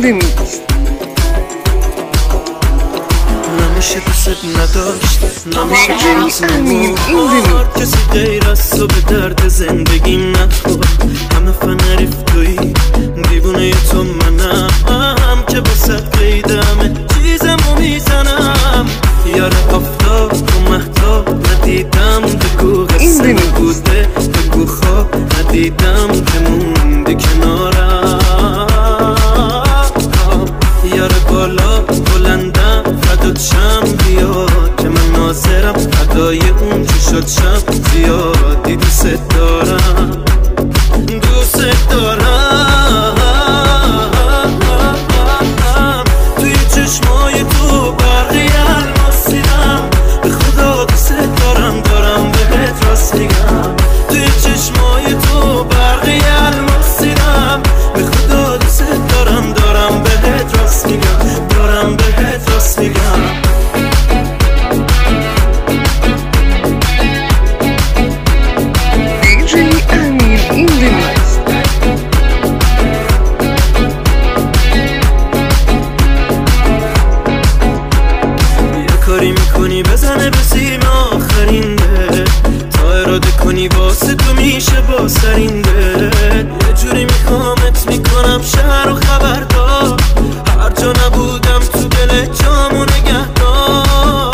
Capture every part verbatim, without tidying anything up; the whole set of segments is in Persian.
remix. نمیشه دوست نداشت، نمیشه دوست امیر نمورد کسی غیر از تو به درد زندگیم نخور. همه فنریف توی دیوونه تو منم که بسد قیدمه چیزمو میزنم. یاره آفتاب و مهتاب ندیدم، بگو قصه نبوده، بگو خواب ندیدم که موندی کنارم. یاره بالا بلندم فدات شم بیا که من ناظرم، فدای اون چی شد شم زیادی دوست دارم، دوست دارم. توی چشمای تو برقی الماسیدم، به خدا دوست دارم دارم بهت راست میگم. توی چشمای تو برقی الماسیدم، به خدا دوست دارم دارم بهت راست میگم، دارم بهت راست میگم. کاری میکنی بزنه به سیم آخرین ده، تا اراده کنی واسه تو میشه با سرینده. یه جوری میخوامت میکنم شهر و خبردار، هر جا نبودم تو دل جامو نگهدار.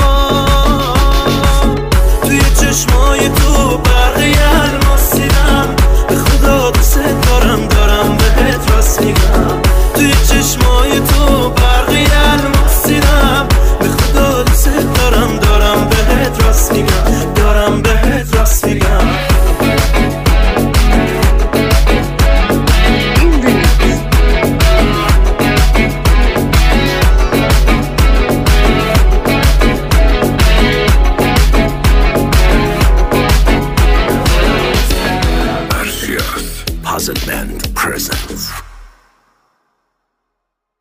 توی چشمای تو برقی الماسیدم، به خدا دوست دارم دارم بهت راست میگم. توی چشمای تو برقی الماسیدم، به خدا دوست دارم دارم بهت راست میگم، دارم بهت راست میگم. Puzzle Band presents